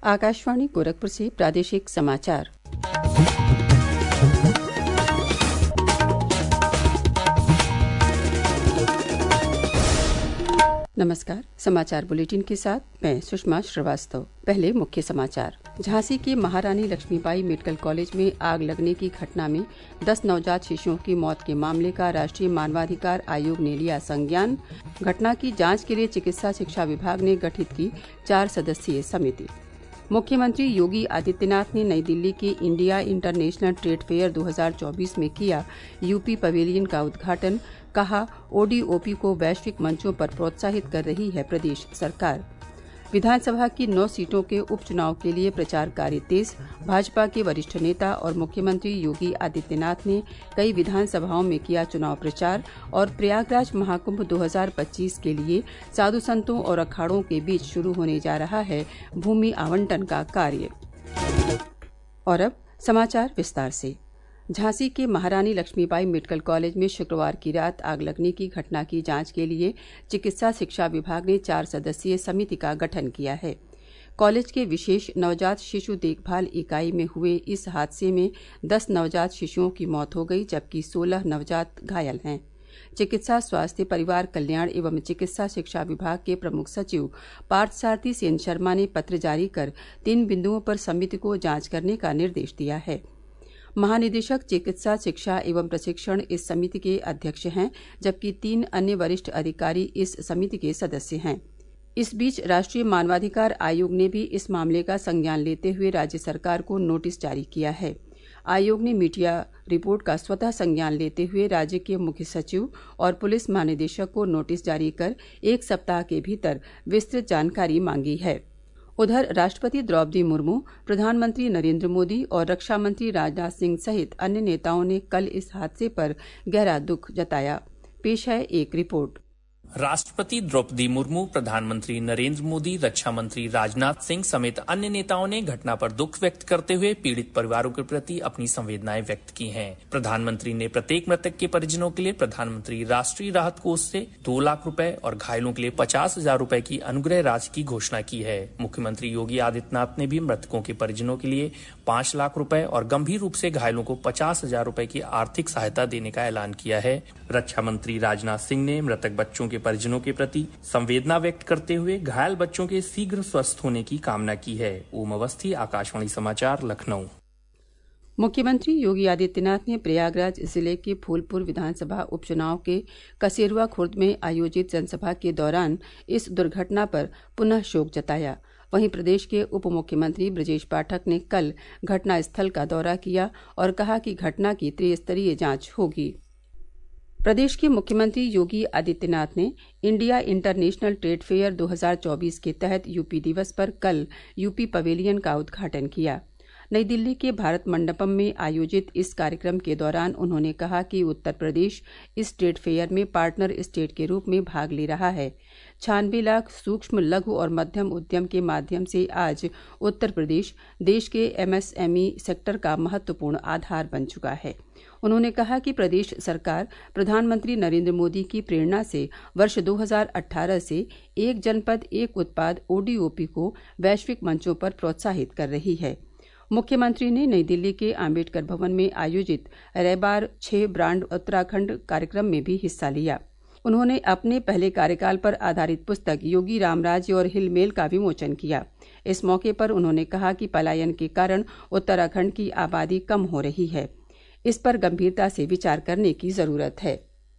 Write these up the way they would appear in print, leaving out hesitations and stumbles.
आकाशवाणी गोरखपुर से प्रादेशिक समाचार। नमस्कार। समाचार बुलेटिन के साथ मैं सुषमा श्रीवास्तव। पहले मुख्य समाचार। झांसी के महारानी लक्ष्मीबाई मेडिकल कॉलेज में आग लगने की घटना में 10 नवजात शिशुओं की मौत के मामले का राष्ट्रीय मानवाधिकार आयोग ने लिया संज्ञान। घटना की जांच के लिए चिकित्सा शिक्षा विभाग ने गठित की 4 सदस्यीय समिति। मुख्यमंत्री योगी आदित्यनाथ ने नई दिल्ली के इंडिया इंटरनेशनल ट्रेड फेयर 2024 में किया यूपी पवेलियन का उद्घाटन। कहा, ओडीओपी को वैश्विक मंचों पर प्रोत्साहित कर रही है प्रदेश सरकार। विधानसभा की 9 सीटों के उपचुनाव के लिए प्रचार कार्य तेज। भाजपा के वरिष्ठ नेता और मुख्यमंत्री योगी आदित्यनाथ ने कई विधानसभाओं में किया चुनाव प्रचार और प्रयागराज महाकुंभ 2025 के लिए साधु संतों और अखाड़ों के बीच शुरू होने जा रहा है भूमि आवंटन का कार्य। और अब समाचार विस्तार से। झांसी के महारानी लक्ष्मीबाई मेडिकल कॉलेज में शुक्रवार की रात आग लगने की घटना की जांच के लिए चिकित्सा शिक्षा विभाग ने 4 सदस्यीय समिति का गठन किया है। कॉलेज के विशेष नवजात शिशु देखभाल इकाई में हुए इस हादसे में 10 नवजात शिशुओं की मौत हो गई, जबकि 16 नवजात घायल हैं। चिकित्सा स्वास्थ्य परिवार कल्याण एवं चिकित्सा शिक्षा विभाग के प्रमुख सचिव पार्थसारथी सेन शर्मा ने पत्र जारी कर 3 बिंदुओं पर समिति को जांच करने का निर्देश दिया है। महानिदेशक चिकित्सा शिक्षा एवं प्रशिक्षण इस समिति के अध्यक्ष हैं, जबकि 3 अन्य वरिष्ठ अधिकारी इस समिति के सदस्य हैं। इस बीच राष्ट्रीय मानवाधिकार आयोग ने भी इस मामले का संज्ञान लेते हुए राज्य सरकार को नोटिस जारी किया है। आयोग ने मीडिया रिपोर्ट का स्वतः संज्ञान लेते हुए राज्य के मुख्य सचिव और पुलिस महानिदेशक को नोटिस जारी कर 1 सप्ताह के भीतर विस्तृत जानकारी मांगी है। उधर राष्ट्रपति द्रौपदी मुर्मू, प्रधानमंत्री नरेंद्र मोदी और रक्षा मंत्री राजनाथ सिंह सहित अन्य नेताओं ने कल इस हादसे पर गहरा दुख जताया। पेश है एक रिपोर्ट। राष्ट्रपति द्रौपदी मुर्मू, प्रधानमंत्री नरेंद्र मोदी, रक्षा मंत्री राजनाथ सिंह समेत अन्य नेताओं ने घटना पर दुख व्यक्त करते हुए पीड़ित परिवारों के प्रति अपनी संवेदनाएं व्यक्त की हैं। प्रधानमंत्री ने प्रत्येक मृतक के परिजनों के लिए प्रधानमंत्री राष्ट्रीय राहत कोष से 2 लाख रुपए और घायलों के लिए 50,000 रुपए की अनुग्रह राशि की घोषणा की है। मुख्यमंत्री योगी आदित्यनाथ ने भी मृतकों के परिजनों के लिए 5 लाख रुपए और गंभीर रूप से घायलों को 50,000 रुपए की आर्थिक सहायता देने का ऐलान किया है। रक्षा मंत्री राजनाथ सिंह ने मृतक बच्चों के परिजनों के प्रति संवेदना व्यक्त करते हुए घायल बच्चों के शीघ्र स्वस्थ होने की कामना की है। ओम अवस्थी, आकाशवाणी समाचार, लखनऊ। मुख्यमंत्री योगी आदित्यनाथ ने प्रयागराज जिले के फूलपुर विधानसभा उपचुनाव के कसेरुआ खुर्द में आयोजित जनसभा के दौरान इस दुर्घटना पर पुनः शोक जताया। वहीं प्रदेश के उप मुख्यमंत्री ब्रजेश पाठक ने कल घटनास्थल का दौरा किया और कहा कि घटना की त्रिस्तरीय जांच होगी। प्रदेश के मुख्यमंत्री योगी आदित्यनाथ ने इंडिया इंटरनेशनल ट्रेड फेयर 2024 के तहत यूपी दिवस पर कल यूपी पवेलियन का उद्घाटन किया। नई दिल्ली के भारत मंडपम में आयोजित इस कार्यक्रम के दौरान उन्होंने कहा कि उत्तर प्रदेश इस ट्रेड फेयर में पार्टनर स्टेट के रूप में भाग ले रहा है। 96 लाख सूक्ष्म, लघु और मध्यम उद्यम के माध्यम से आज उत्तर प्रदेश देश के MSME सेक्टर का महत्वपूर्ण आधार बन चुका है। उन्होंने कहा कि प्रदेश सरकार प्रधानमंत्री नरेंद्र मोदी की प्रेरणा से वर्ष 2018 से एक जनपद एक उत्पाद ODOP को वैश्विक मंचों पर प्रोत्साहित कर रही है। मुख्यमंत्री ने नई दिल्ली के आम्बेडकर भवन में आयोजित रेबार 6 ब्रांड उत्तराखंड कार्यक्रम में भी हिस्सा लिया। उन्होंने अपने पहले कार्यकाल पर आधारित पुस्तक योगी रामराज्य और हिलमेल का विमोचन किया। इस मौके पर उन्होंने कहा कि पलायन के कारण उत्तराखंड की आबादी कम हो रही है। इस पर गंभीरता से विचार करने की जरूरत है।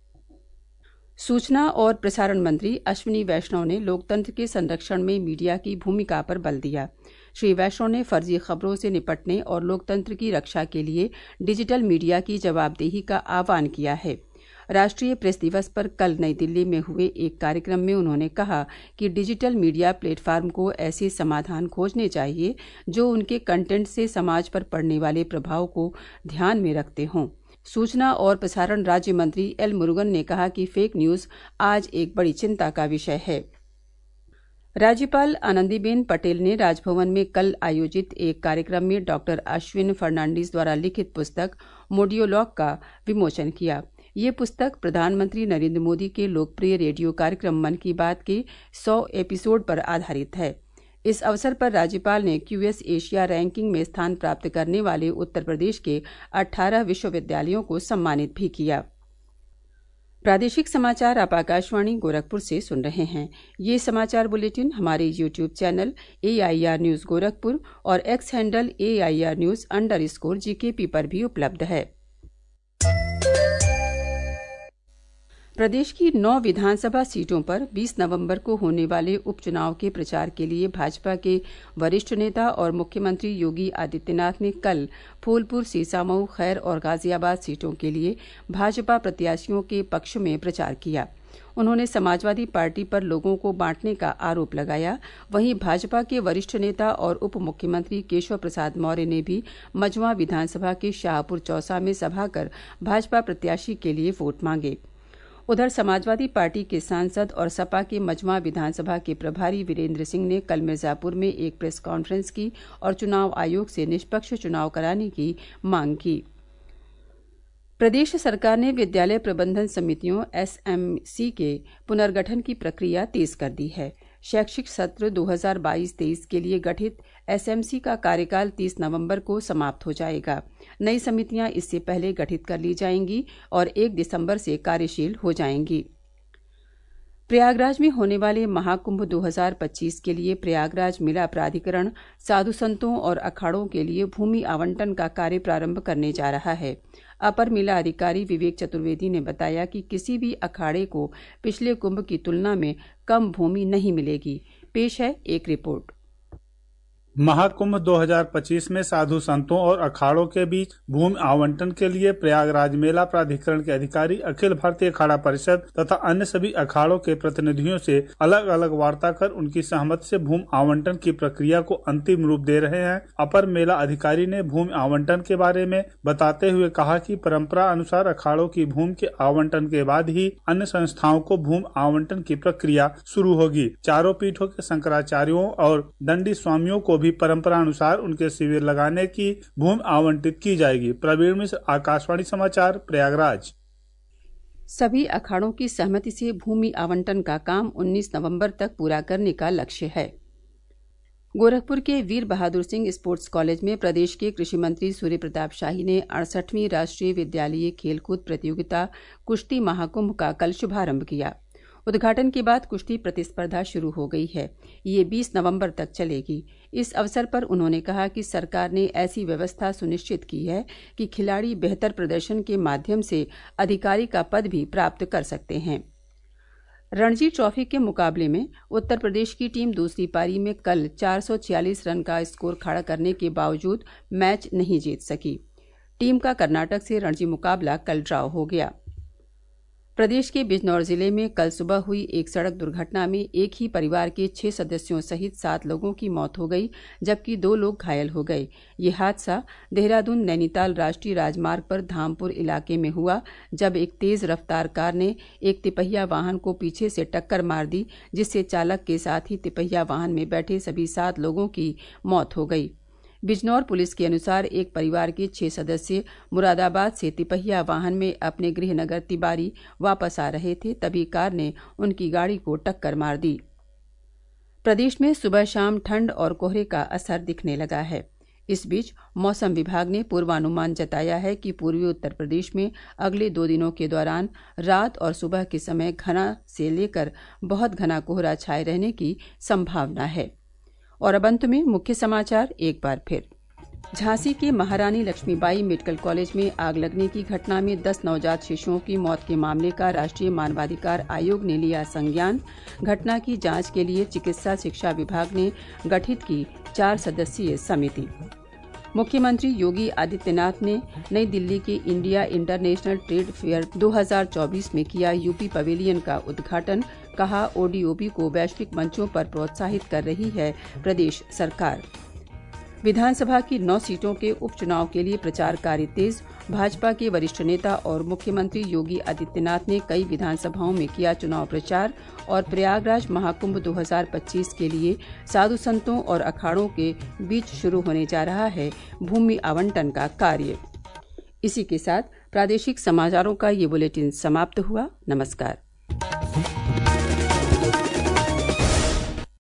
सूचना और प्रसारण मंत्री अश्विनी वैष्णव ने लोकतंत्र के संरक्षण में मीडिया की भूमिका पर बल दिया। श्री वैष्णव ने फर्जी खबरों से निपटने और लोकतंत्र की रक्षा के लिए डिजिटल मीडिया की जवाबदेही का आह्वान किया है। राष्ट्रीय प्रेस दिवस पर कल नई दिल्ली में हुए एक कार्यक्रम में उन्होंने कहा कि डिजिटल मीडिया प्लेटफॉर्म को ऐसे समाधान खोजने चाहिए जो उनके कंटेंट से समाज पर पड़ने वाले प्रभाव को ध्यान में रखते हों। सूचना और प्रसारण राज्य मंत्री एल मुरुगन ने कहा कि फेक न्यूज आज एक बड़ी चिंता का विषय है। राज्यपाल आनंदीबेन पटेल ने राजभवन में कल आयोजित एक कार्यक्रम में डॉक्टर अश्विन फर्नांडीज द्वारा लिखित पुस्तक मोडियोलॉग का विमोचन किया। ये पुस्तक प्रधानमंत्री नरेंद्र मोदी के लोकप्रिय रेडियो कार्यक्रम मन की बात के 100 एपिसोड पर आधारित है। इस अवसर पर राज्यपाल ने QS एशिया रैंकिंग में स्थान प्राप्त करने वाले उत्तर प्रदेश के 18 विश्वविद्यालयों को सम्मानित भी किया। प्रादेशिक समाचार आप आकाशवाणी गोरखपुर से सुन रहे हैं। ये समाचार बुलेटिन हमारे YouTube channel AIR news Gorakhpur और X हैंडल AIR न्यूज़_GKP पर भी उपलब्ध है। प्रदेश की 9 विधानसभा सीटों पर 20 नवंबर को होने वाले उपचुनाव के प्रचार के लिए भाजपा के वरिष्ठ नेता और मुख्यमंत्री योगी आदित्यनाथ ने कल फूलपुर, सीसामऊ, खैर और गाजियाबाद सीटों के लिए भाजपा प्रत्याशियों के पक्ष में प्रचार किया। उन्होंने समाजवादी पार्टी पर लोगों को बांटने का आरोप लगाया। वहीं भाजपा के वरिष्ठ नेता और उप मुख्यमंत्री केशव प्रसाद मौर्य ने भी मझवा विधानसभा के शाहपुर चौसा में सभा कर भाजपा प्रत्याशी के लिए वोट मांगे। उधर समाजवादी पार्टी के सांसद और सपा के मझवा विधानसभा के प्रभारी वीरेंद्र सिंह ने कल मिर्जापुर में एक प्रेस कॉन्फ्रेंस की और चुनाव आयोग से निष्पक्ष चुनाव कराने की मांग की। प्रदेश सरकार ने विद्यालय प्रबंधन समितियों SMC के पुनर्गठन की प्रक्रिया तेज कर दी है। शैक्षिक सत्र 2022-23 के लिए गठित SMC का कार्यकाल 30 नवंबर को समाप्त हो जाएगा। नई समितियां इससे पहले गठित कर ली जाएंगी और 1 दिसंबर से कार्यशील हो जाएंगी। प्रयागराज में होने वाले महाकुंभ 2025 के लिए प्रयागराज मेला प्राधिकरण साधु संतों और अखाड़ों के लिए भूमि आवंटन का कार्य प्रारंभ करने जा रहा है। अपर मेला अधिकारी विवेक चतुर्वेदी ने बताया कि किसी भी अखाड़े को पिछले कुंभ की तुलना में कम भूमि नहीं मिलेगी। पेश है एक रिपोर्ट। महाकुंभ 2025 में साधु संतों और अखाड़ों के बीच भूमि आवंटन के लिए प्रयागराज मेला प्राधिकरण के अधिकारी अखिल भारतीय अखाड़ा परिषद तथा अन्य सभी अखाड़ों के प्रतिनिधियों से अलग अलग वार्ता कर उनकी सहमति से भूमि आवंटन की प्रक्रिया को अंतिम रूप दे रहे हैं। अपर मेला अधिकारी ने भूमि आवंटन के बारे में बताते हुए कहा कि परंपरा अनुसार अखाड़ों की भूमि के आवंटन के बाद ही अन्य संस्थाओं को भूमि आवंटन की प्रक्रिया शुरू होगी। चारों पीठों के शंकराचार्यों और दंडी स्वामियों को भी परंपरा अनुसार उनके शिविर लगाने की भूमि आवंटित की जाएगी। प्रवीण मिश्र, आकाशवाणी समाचार, प्रयागराज। सभी अखाड़ों की सहमति से भूमि आवंटन का काम 19 नवंबर तक पूरा करने का लक्ष्य है। गोरखपुर के वीर बहादुर सिंह स्पोर्ट्स कॉलेज में प्रदेश के कृषि मंत्री सूर्य प्रताप शाही ने 68वीं राष्ट्रीय विद्यालयीय खेलकूद प्रतियोगिता कुश्ती महाकुंभ का कल शुभारंभ किया। उद्घाटन के बाद कुश्ती प्रतिस्पर्धा शुरू हो गई है। ये 20 नवंबर तक चलेगी। इस अवसर पर उन्होंने कहा कि सरकार ने ऐसी व्यवस्था सुनिश्चित की है कि खिलाड़ी बेहतर प्रदर्शन के माध्यम से अधिकारी का पद भी प्राप्त कर सकते हैं। रणजी ट्रॉफी के मुकाबले में उत्तर प्रदेश की टीम दूसरी पारी में कल 446 रन का स्कोर खड़ा करने के बावजूद मैच नहीं जीत सकी। टीम का कर्नाटक से रणजी मुकाबला कल ड्रॉ हो गया। प्रदेश के बिजनौर जिले में कल सुबह हुई एक सड़क दुर्घटना में एक ही परिवार के 6 सदस्यों सहित 7 लोगों की मौत हो गई, जबकि 2 लोग घायल हो गए। ये हादसा देहरादून नैनीताल राष्ट्रीय राजमार्ग पर धामपुर इलाके में हुआ, जब एक तेज रफ्तार कार ने एक तिपहिया वाहन को पीछे से टक्कर मार दी, जिससे चालक के साथ ही तिपहिया वाहन में बैठे सभी 7 लोगों की मौत हो गई। बिजनौर पुलिस के अनुसार एक परिवार के 6 सदस्य मुरादाबाद से तिपहिया वाहन में अपने गृहनगर तिवारी वापस आ रहे थे, तभी कार ने उनकी गाड़ी को टक्कर मार दी। प्रदेश में सुबह शाम ठंड और कोहरे का असर दिखने लगा है। इस बीच मौसम विभाग ने पूर्वानुमान जताया है कि पूर्वी उत्तर प्रदेश में अगले 2 दिनों के दौरान रात और सुबह के समय घना से लेकर बहुत घना कोहरा छाए रहने की संभावना है। और अब अंत में मुख्य समाचार एक बार फिर। झांसी के महारानी लक्ष्मीबाई मेडिकल कॉलेज में आग लगने की घटना में 10 नवजात शिशुओं की मौत के मामले का राष्ट्रीय मानवाधिकार आयोग ने लिया संज्ञान। घटना की जांच के लिए चिकित्सा शिक्षा विभाग ने गठित की 4 सदस्यीय समिति। मुख्यमंत्री योगी आदित्यनाथ ने नई दिल्ली के इंडिया इंटरनेशनल ट्रेड फेयर 2024 में किया यूपी पवेलियन का उद्घाटन। कहा, ओडीओपी को वैश्विक मंचों पर प्रोत्साहित कर रही है प्रदेश सरकार। विधानसभा की 9 सीटों के उपचुनाव के लिए प्रचार कार्य तेज। भाजपा के वरिष्ठ नेता और मुख्यमंत्री योगी आदित्यनाथ ने कई विधानसभाओं में किया चुनाव प्रचार। और प्रयागराज महाकुंभ 2025 के लिए साधु संतों और अखाड़ों के बीच शुरू होने जा रहा है भूमि आवंटन का कार्य। इसी के साथ प्रादेशिक समाचारों का ये बुलेटिन समाप्त हुआ। नमस्कार।